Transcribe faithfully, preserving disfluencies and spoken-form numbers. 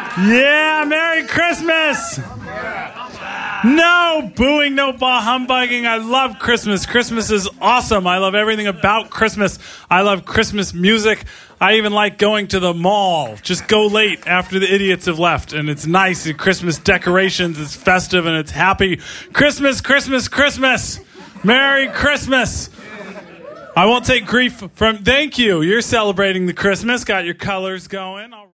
Yeah, Merry Christmas! No booing, no bah humbugging. I love Christmas. Christmas is awesome. I love everything about Christmas. I love Christmas music. I even like going to the mall. Just go late after the idiots have left. And it's nice. And Christmas decorations. It's festive and it's happy. Christmas, Christmas, Christmas. Merry Christmas. I won't take grief from... Thank you. You're celebrating the Christmas. Got your colors going.